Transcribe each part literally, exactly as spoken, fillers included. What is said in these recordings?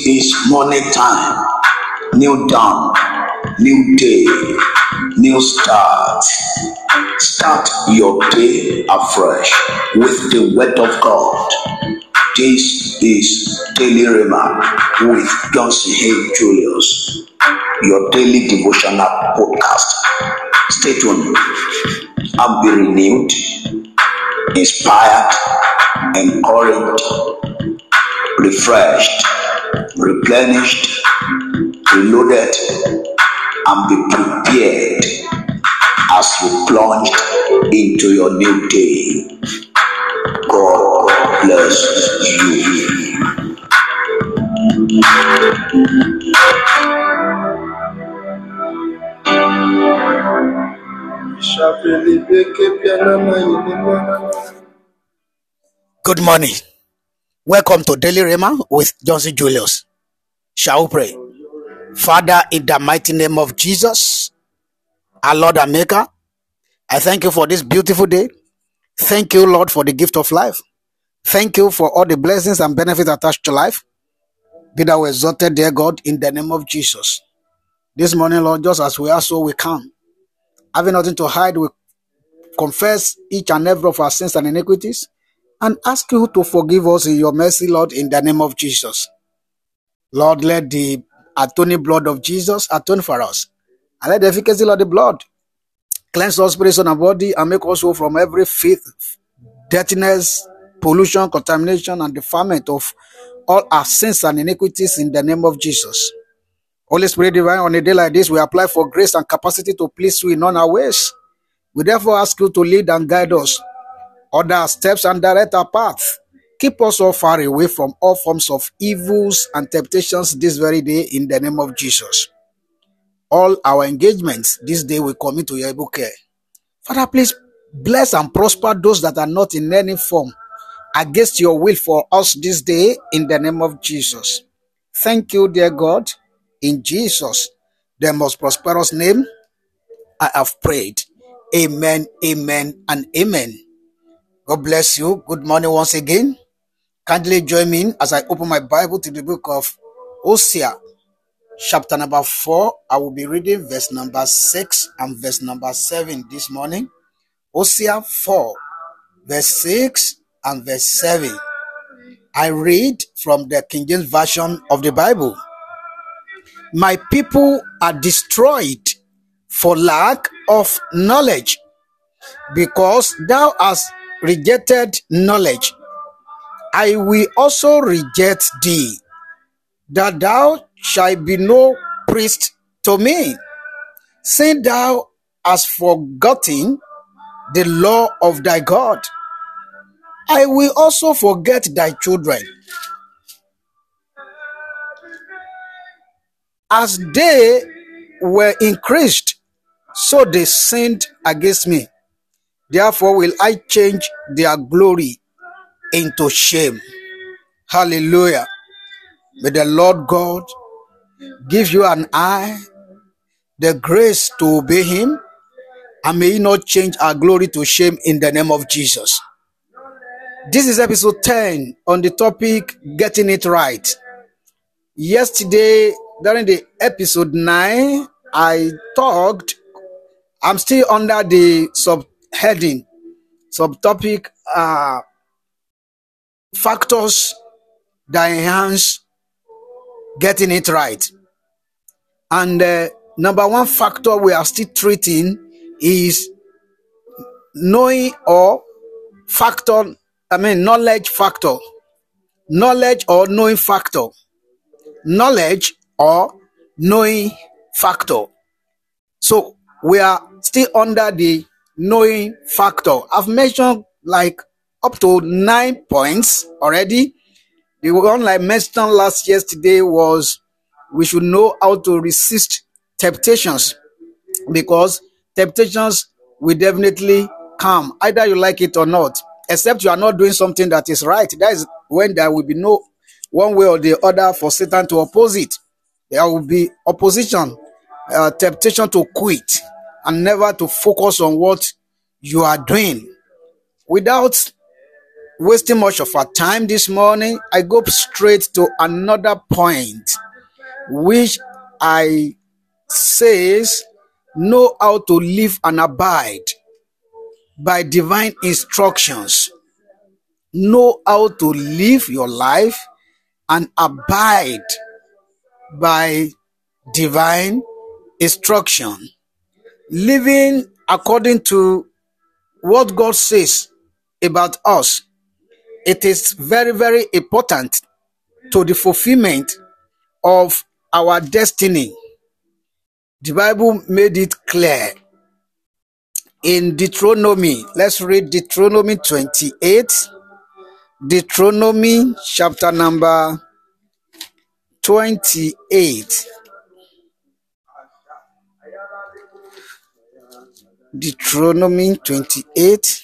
is morning time, new dawn, new day, new start. Start your day afresh with the word of God. This is Daily Rhema with Johnson Hay Julius, your daily devotional podcast. Stay tuned and be renewed, inspired, encouraged, refreshed, replenished, reloaded, and be prepared as you plunge into your new day. God bless you. Good morning. Welcome to Daily Rhema with Johnson Julius. Shall we pray? Father, in the mighty name of Jesus, our Lord and Maker, I thank you for this beautiful day. Thank you, Lord, for the gift of life. Thank you for all the blessings and benefits attached to life. Be thou exalted, dear God, in the name of Jesus. This morning, Lord, just as we are, so we come. Having nothing to hide, we confess each and every of our sins and iniquities and ask you to forgive us in your mercy, Lord, in the name of Jesus. Lord, let the atoning blood of Jesus atone for us. And let the efficacy of the blood cleanse us, spirit, soul, and body, and make us whole from every filth, dirtiness, pollution, contamination, and defilement of all our sins and iniquities in the name of Jesus. Holy Spirit divine, on a day like this, we apply for grace and capacity to please you in all our ways. We therefore ask you to lead and guide us, order our steps, and direct our path. Keep us all far away from all forms of evils and temptations this very day in the name of Jesus. All our engagements this day we commit to your able care. Father, please bless and prosper those that are not in any form against your will for us this day in the name of Jesus. Thank you, dear God. In Jesus, the most prosperous name, I have prayed. Amen, amen, and amen. God bless you. Good morning once again. Kindly join me as I open my Bible to the book of Hosea, chapter number four. I will be reading verse number six and verse number seven this morning. Hosea four, verse six and verse seven. I read from the King James Version of the Bible. My people are destroyed for lack of knowledge, because thou hast rejected knowledge. I will also reject thee, that thou shalt be no priest to me, since thou hast forgotten the law of thy God. I will also forget thy children. As they were increased, so they sinned against me. Therefore will I change their glory into shame. Hallelujah. May the Lord God give you an eye, the grace to obey him, and may he not change our glory to shame in the name of Jesus. This is episode ten on the topic, Getting It Right. Yesterday, during the episode nine, I talked, I'm still under the subheading, subtopic, uh, factors that enhance getting it right. And uh, number one factor we are still treating is knowing or factor, I mean knowledge factor. Knowledge or knowing factor. Knowledge or knowing factor. So we are still under the knowing factor. I've mentioned like up to nine points already. The one I mentioned last yesterday was we should know how to resist temptations, because temptations will definitely come, either you like it or not, except you are not doing something that is right. That is when there will be no one way or the other for Satan to oppose it. There will be opposition, uh, temptation to quit and never to focus on what you are doing. Without wasting much of our time this morning, I go straight to another point, which I says, know how to live and abide by divine instructions. Know how to live your life and abide by divine instruction. Living according to what God says about us, it is very, very important to the fulfillment of our destiny. The Bible made it clear in Deuteronomy. Let's read Deuteronomy twenty-eight. Deuteronomy chapter number twenty-eight. Deuteronomy twenty-eight,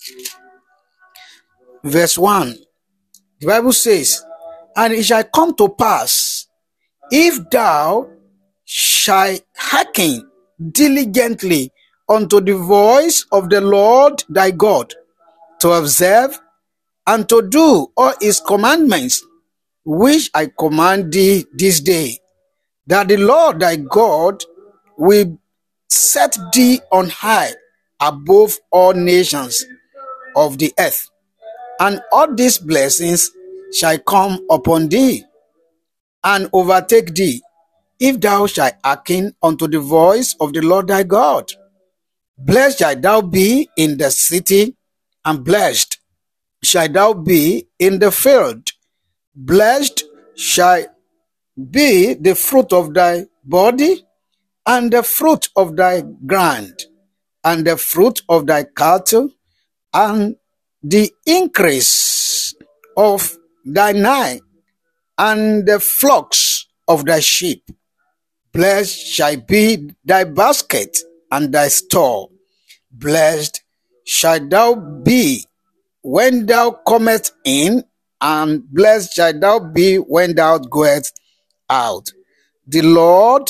verse one. The Bible says, and it shall come to pass, if thou shalt hearken diligently unto the voice of the Lord thy God, to observe and to do all his commandments, which I command thee this day, that the Lord thy God will set thee on high above all nations of the earth, and all these blessings shall come upon thee and overtake thee, if thou shalt hearken unto the voice of the Lord thy God. Blessed shalt thou be in the city, and blessed shalt thou be in the field. Blessed shall be the fruit of thy body, and the fruit of thy ground, and the fruit of thy cattle, and the increase of thy nine, and the flocks of thy sheep. Blessed shall be thy basket and thy store. Blessed shalt thou be when thou comest in, and blessed shalt thou be when thou goest out. The Lord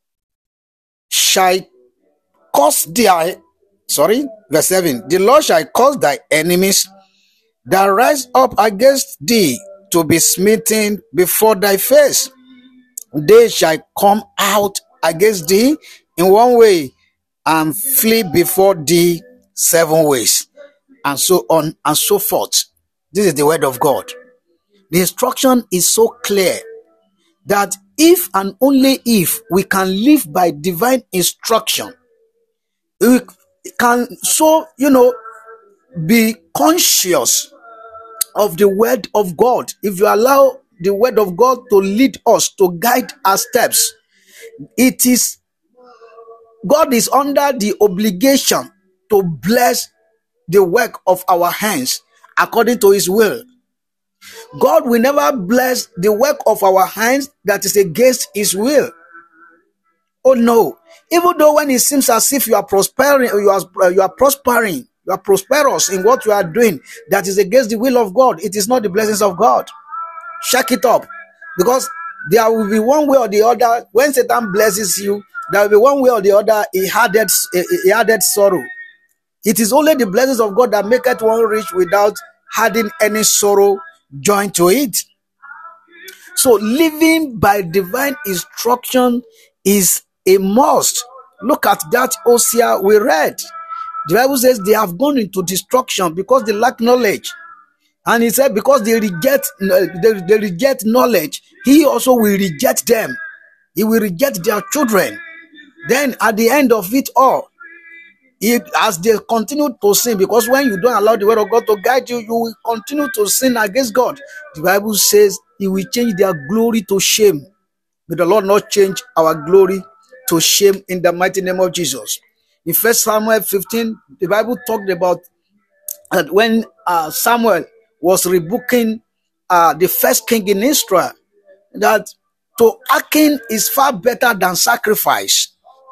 shall cause thy, sorry, verse seven. The Lord shall cause thy enemies that rise up against thee to be smitten before thy face. They shall come out against thee in one way, and flee before thee seven ways, and so on and so forth. This is the word of God. The instruction is so clear that if and only if we can live by divine instruction, we can so, you know, be conscious of the word of God. If you allow the word of God to lead us, to guide our steps, it is, God is under the obligation to bless the work of our hands according to his will. God will never bless the work of our hands that is against his will. Oh no. Even though when it seems as if you are prospering, you are, you are prospering, you are prosperous in what you are doing, that is against the will of God, it is not the blessings of God. Check it up. Because there will be one way or the other, when Satan blesses you, there will be one way or the other, he added, he added sorrow. It is only the blessings of God that make it one rich without adding any sorrow joined to it. So living by divine instruction is a must. Look at that Hosea we read. The Bible says they have gone into destruction because they lack knowledge. And he said because they reject, they, they reject knowledge, he also will reject them. He will reject their children. Then at the end of it all, It, as they continue to sin, because when you don't allow the word of God to guide you, you will continue to sin against God. The Bible says he will change their glory to shame. May the Lord not change our glory to shame in the mighty name of Jesus. In First Samuel fifteen, the Bible talked about that when uh, Samuel was rebuking uh, the first king in Israel, that to hearken is far better than sacrifice.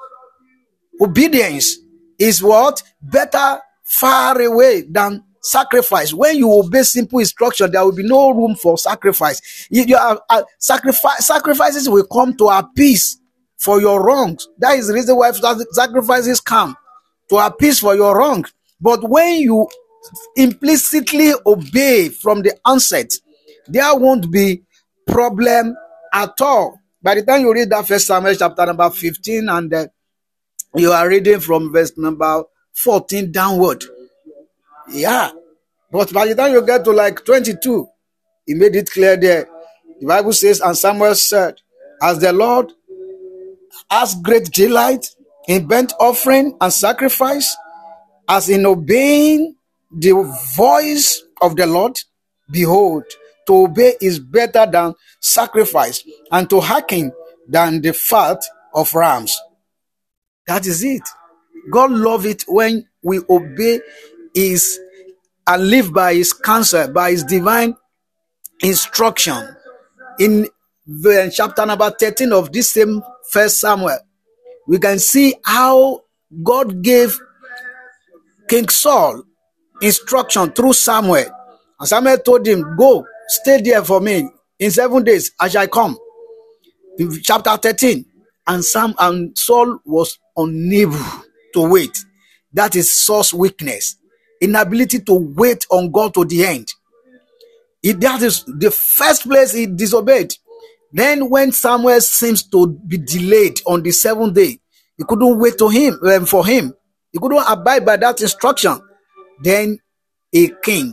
Obedience is what? Better far away than sacrifice. When you obey simple instruction, there will be no room for sacrifice. You, you are, uh, sacrifice sacrifices will come to appease for your wrongs. That is the reason why sacrifices come to appease for your wrongs. But when you implicitly obey from the onset, there won't be problem at all. By the time you read that First Samuel chapter number fifteen, and uh, you are reading from verse number fourteen downward, yeah. But by the time you get to like twenty-two, he made it clear there. The Bible says, and Samuel said, as the Lord has great delight in burnt offering and sacrifice, as in obeying the voice of the Lord, behold, to obey is better than sacrifice, and to hearken than the fat of rams. That is it. God loves it when we obey his and live by his counsel, by his divine instruction. In the chapter number thirteen of this same First Samuel, we can see how God gave King Saul instruction through Samuel. And Samuel told him, go, stay there for me. In seven days I shall come. In chapter thirteen, and Sam and Saul was unable to wait. That is Saul's weakness. Inability to wait on God to the end. It, that is the first place he disobeyed. Then when Samuel seems to be delayed on the seventh day, he couldn't wait to him um, for him. He couldn't abide by that instruction. Then a king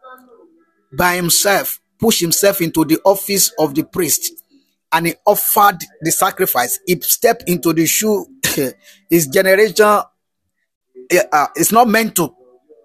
by himself pushed himself into the office of the priest, and he offered the sacrifice. He stepped into the shoe his generation uh, is not meant to.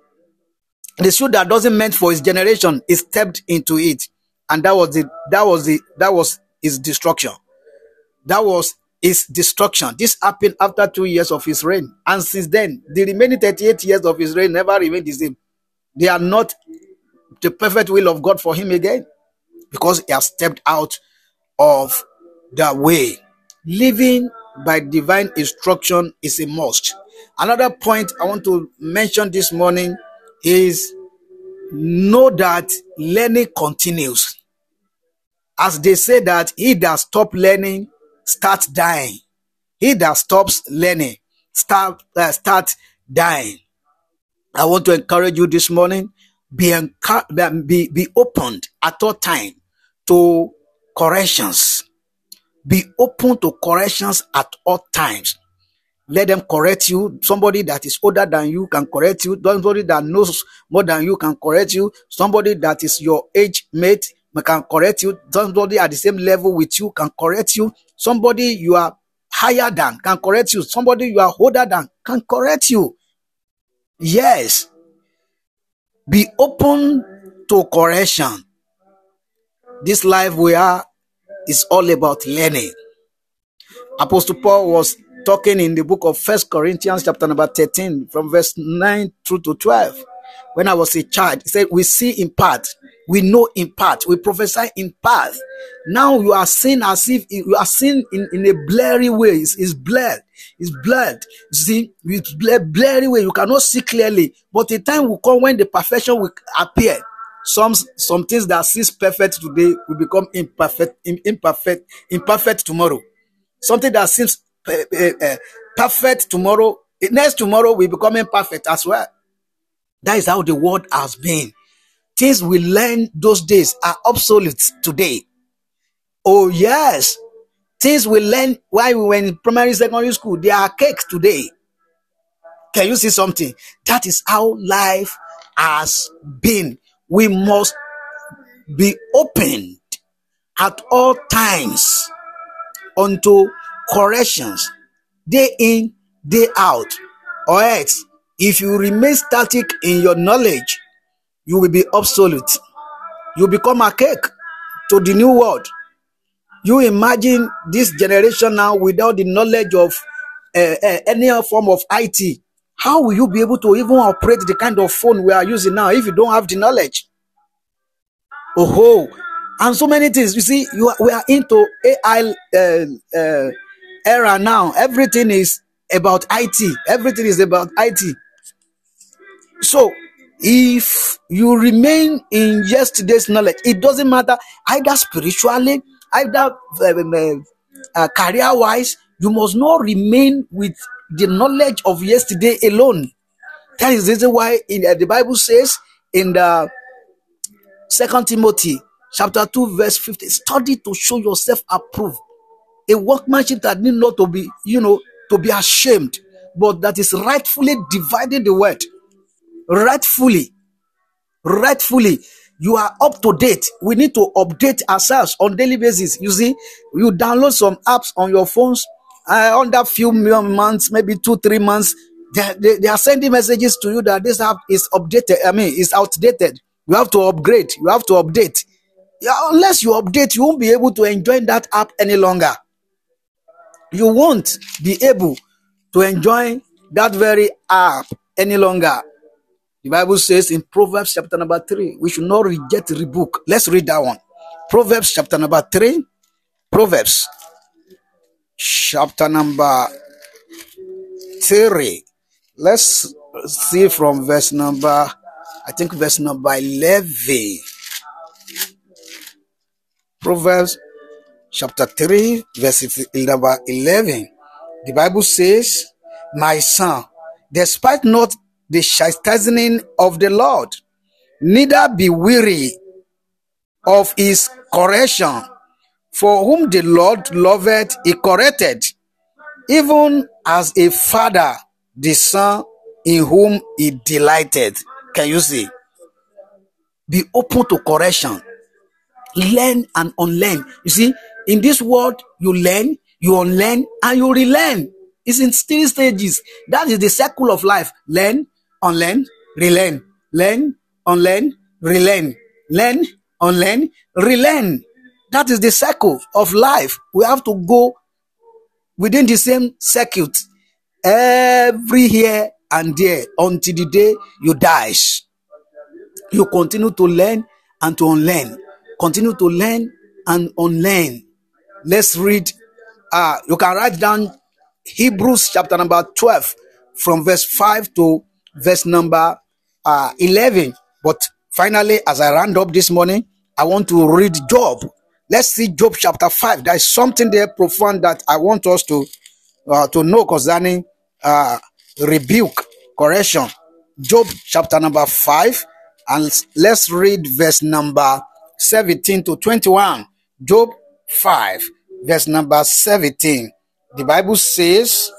The shoe that doesn't meant for his generation, he stepped into it, and that was the that was the that was his destruction. That was his destruction. This happened after two years of his reign, and since then, the remaining thirty-eight years of his reign never remained the same. They are not the perfect will of God for him again, because he has stepped out of the way. Living by divine instruction is a must. Another point I want to mention this morning is know that learning continues. As they say that he that stops learning starts dying. He that stops learning start uh, start dying. I want to encourage you this morning, be, be, be opened at all time to corrections. Be open to corrections at all times. Let them correct you. Somebody that is older than you can correct you. Somebody that knows more than you can correct you. Somebody that is your age mate can correct you. Somebody at the same level with you can correct you. Somebody you are higher than can correct you. Somebody you are older than can correct you. Yes. Be open to correction. This life we are is all about learning. Apostle Paul was talking in the book of First Corinthians chapter number thirteen from verse nine through to twelve. When I was a child, he said, we see in part, we know in part, we prophesy in part. Now you are seeing as if you are seeing in, in a blurry way. It's, it's blurred. It's blurred. You see, it's blurred, blurry way. You cannot see clearly. But the time will come when the perfection will appear. Some some things that seems perfect today will become imperfect, imperfect, imperfect tomorrow. Something that seems uh, uh, perfect tomorrow, next tomorrow will become imperfect as well. That is how the world has been. Things we learned those days are obsolete today. Oh yes, things we learned while we were in primary, secondary school, they are cake today. Can you see something? That is how life has been. We must be opened at all times unto corrections, day in, day out. Or else, if you remain static in your knowledge, you will be obsolete. You become a cake to the new world. You imagine this generation now without the knowledge of uh, uh, any form of I T. How will you be able to even operate the kind of phone we are using now if you don't have the knowledge? Oh, and so many things. You see, you are, we are into A I uh, uh, era now. Everything is about I T. Everything is about I T. So, if you remain in yesterday's knowledge, it doesn't matter either spiritually, either uh, uh, career-wise, you must not remain with the knowledge of yesterday alone. That is the reason why in uh, the Bible says in the Second Timothy chapter two verse fifty, study to show yourself approved, a workmanship that need not to be, you know, to be ashamed, but that is rightfully dividing the word. Rightfully, rightfully, you are up to date. We need to update ourselves on daily basis. You see, you download some apps on your phones. Uh, under few months, maybe two, three months, they, they, they are sending messages to you that this app is updated. I mean, it's outdated. You have to upgrade. You have to update. Yeah, unless you update, you won't be able to enjoy that app any longer. You won't be able to enjoy that very app any longer. The Bible says in Proverbs chapter number three, we should not reject rebuke. Let's read that one. Proverbs chapter number three. Proverbs chapter number three. Let's see from verse number, I think verse number eleven. Proverbs chapter three, verse number eleven. The Bible says, my son, despite not the chastening of the Lord, neither be weary of his correction. For whom the Lord loveth, he corrected, even as a father the son in whom he delighted. Can you see? Be open to correction. Learn and unlearn. You see, in this world, you learn, you unlearn, and you relearn. It's in three stages. That is the circle of life. Learn, unlearn, relearn. Learn, unlearn, relearn. Learn, unlearn, relearn. That is the circle of life. We have to go within the same circuit every here and there until the day you die. You continue to learn and to unlearn. Continue to learn and unlearn. Let's read. Uh, you can write down Hebrews chapter number twelve from verse five to verse number uh, eleven. But finally, as I round up this morning, I want to read Job. Let's see Job chapter five. There is something there profound that I want us to uh, to know concerning uh, rebuke, correction. Job chapter number five, and let's read verse number seventeen to twenty-one. Job five, verse number seventeen. The Bible says,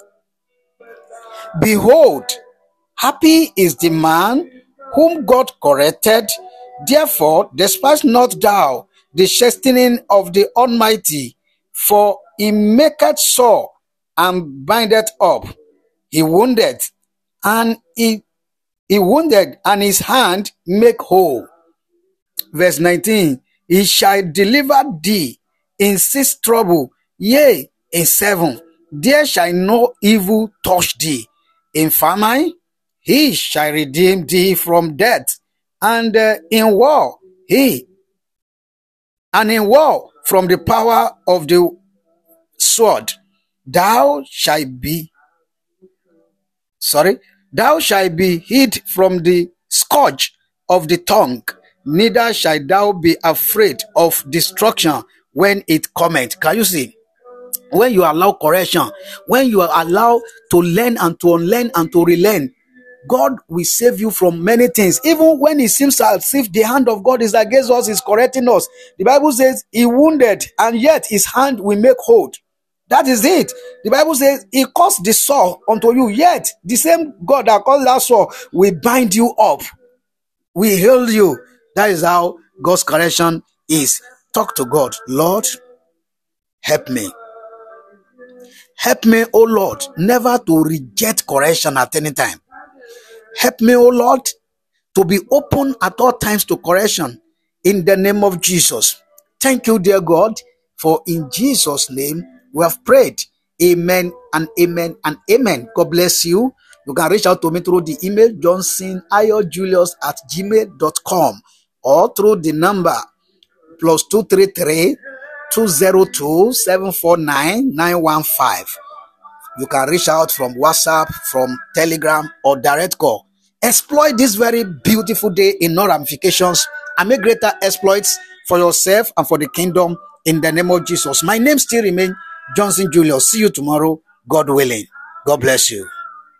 behold, happy is the man whom God corrected. Therefore, despise not thou the chastening of the Almighty, for he maketh sore and bindeth up. He wounded, and he, he wounded, and his hand make whole. Verse nineteen, he shall deliver thee in six trouble, yea, in seven. There shall no evil touch thee. In famine, he shall redeem thee from death, and uh, in war, he and in war from the power of the sword. Thou shalt be, sorry, thou shalt be hid from the scourge of the tongue, neither shalt thou be afraid of destruction when it cometh. Can you see? When you allow correction, when you are allowed to learn and to unlearn and to relearn, God will save you from many things. Even when it seems as if the hand of God is against us, is correcting us. The Bible says he wounded, and yet his hand will make whole. That is it. The Bible says he caused the sore unto you, yet the same God that caused that sore will bind you up, will heal you. That is how God's correction is. Talk to God. Lord, help me. Help me, oh Lord, never to reject correction at any time. Help me, oh Lord, to be open at all times to correction in the name of Jesus. Thank you, dear God, for in Jesus' name we have prayed. Amen and amen and amen. God bless you. You can reach out to me through the email johnson ayo julius at gmail dot com or through the number plus two three three, two zero two, seven four nine, nine one five. You can reach out from WhatsApp, from Telegram, or direct call. Exploit this very beautiful day in all ramifications and make greater exploits for yourself and for the kingdom in the name of Jesus. My name still remains Johnson Julius. See you tomorrow, God willing. God bless you.